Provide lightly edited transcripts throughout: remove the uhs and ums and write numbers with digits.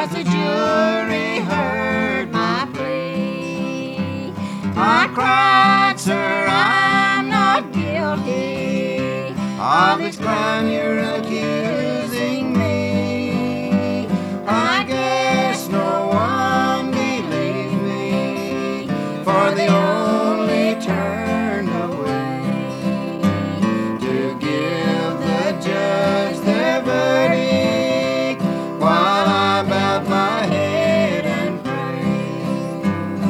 'cause the jury heard my plea. I cried, sir, I'm not guilty of this crime you're accusing me. I guess no one believed me, for they only turned away to give the judge their verdict, while I bowed my head and prayed.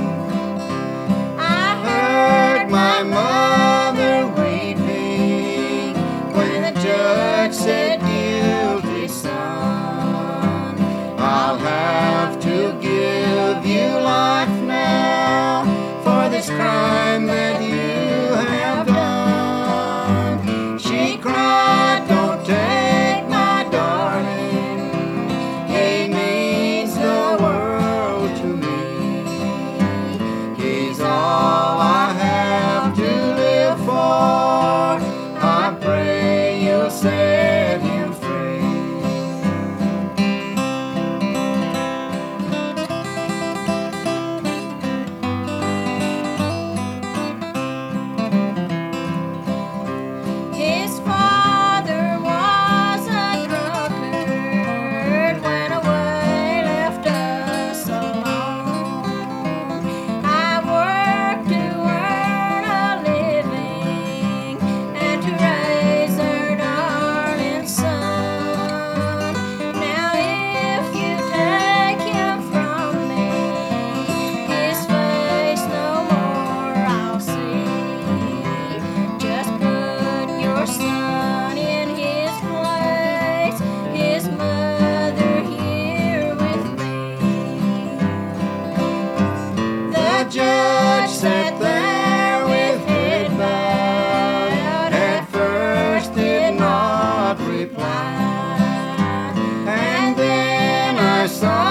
I heard my mother weeping when the judge said, "Guilty son, I'll have to give you life now for this crime that you have done." She cried, "Don't take my darling, he means the world to me. He's all I have to live for. I pray you'll set him free." His father was a drunkard, went away, left us alone. I worked to earn a living and to raise our darling son. Now if you take him from me, his face no more I'll see. Just put your son in his place, his mother here with me. The judge sat there with head bowed, at first did not reply, and then I saw